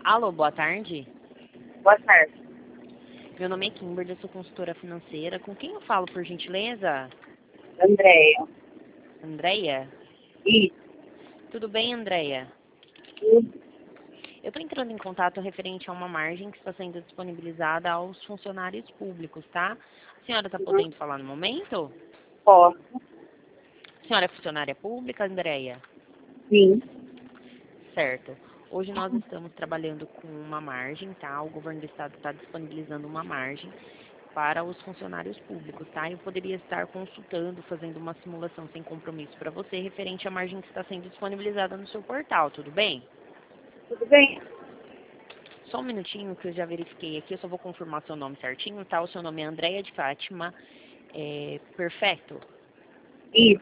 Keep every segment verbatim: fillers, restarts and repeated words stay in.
Alô, boa tarde. Boa tarde. Meu nome é Kimberly, eu sou consultora financeira. Com quem eu falo, por gentileza? Andréia. Andréia? Isso. Tudo bem, Andréia? Tudo. Eu estou entrando em contato referente a uma margem que está sendo disponibilizada aos funcionários públicos, tá? A senhora está Uhum. podendo falar no momento? Posso? A senhora é funcionária pública, Andréia? Sim. Certo. Hoje nós estamos trabalhando com uma margem, tá? O governo do estado está disponibilizando uma margem para os funcionários públicos, tá? Eu poderia estar consultando, fazendo uma simulação sem compromisso para você, referente à margem que está sendo disponibilizada no seu portal, tudo bem? Tudo bem? Só um minutinho que eu já verifiquei aqui, eu só vou confirmar seu nome certinho, tá? O seu nome é Andréia de Fátima, é, perfeito? Isso.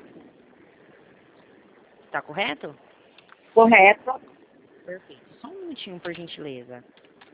Tá correto? Correto. Perfeito. Só um minutinho, por gentileza.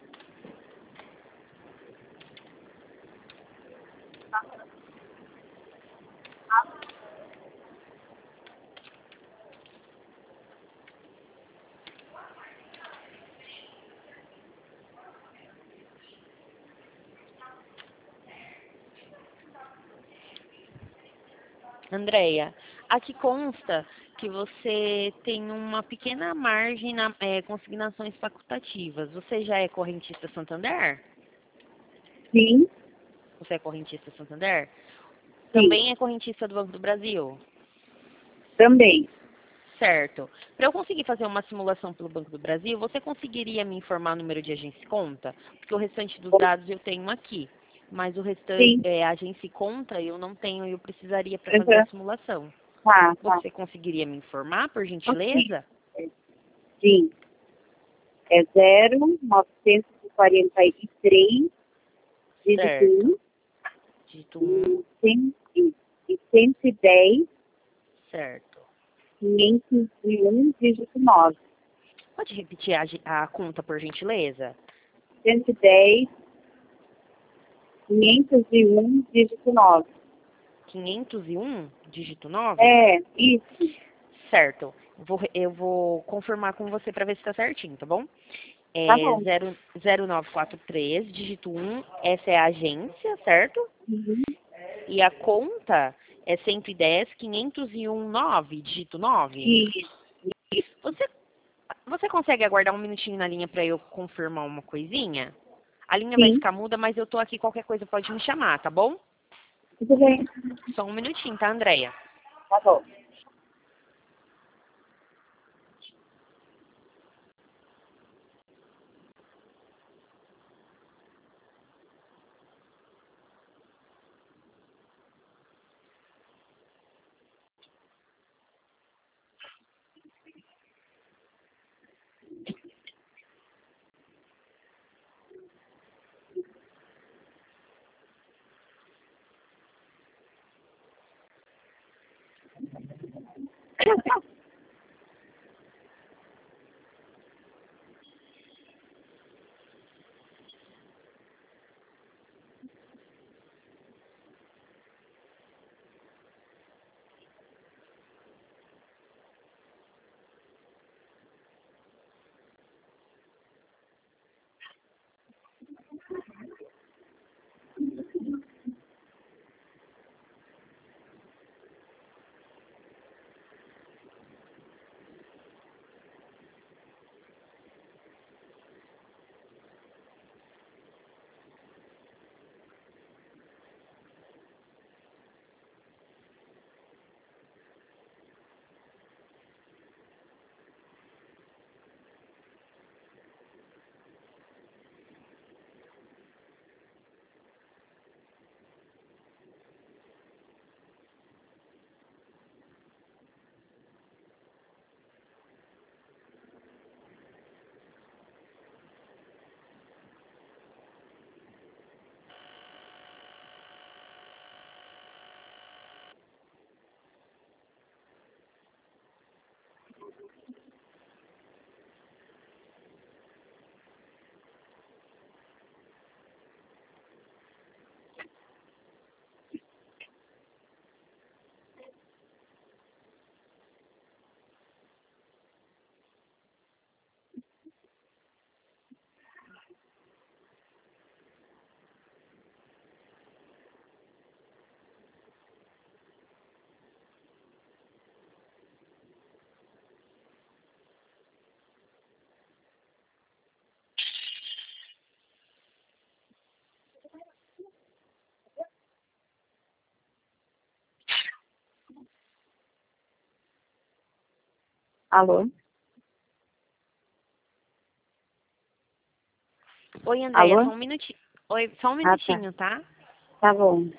Andréia, aqui consta que você tem uma pequena margem na é, consignações facultativas. Você já é correntista Santander? Sim. Você é correntista Santander? Sim. Também é correntista do Banco do Brasil? Também. Certo. Para eu conseguir fazer uma simulação pelo Banco do Brasil, você conseguiria me informar o número de agência e conta? Porque o restante dos dados eu tenho aqui. Mas o restante, Sim. é, agência e conta eu não tenho e eu precisaria para fazer a Uhum. simulação. Tá, tá. Você conseguiria me informar, por Ok. gentileza? Sim. É zero novecentos e quarenta e três, dígito Certo. um, Dígito um, e cem e cento e dez, certo. quinhentos e um, dígito nove. Pode repetir a, gi- a conta, por gentileza? cento e dez, quinhentos e um, dígito nove. quinhentos e um, dígito nove? É, isso. Certo. Vou, re- eu vou confirmar com você para ver se está certinho, tá bom? Tá É bom. zero, zero nove quatro três, dígito um, essa é a agência, certo? Uhum. E a conta é cento e dez, quinhentos e um, nove, dígito nove? Isso. Você, você consegue aguardar um minutinho na linha para eu confirmar uma coisinha? A linha vai Sim. ficar muda, mas eu tô aqui, qualquer coisa pode me chamar, tá bom? Tudo bem. Só um minutinho, tá, Andréia? Tá bom. Alô? Oi, Andréia, Alô? só um minutinho. Oi, só um Ah, tá. minutinho, tá? Tá bom.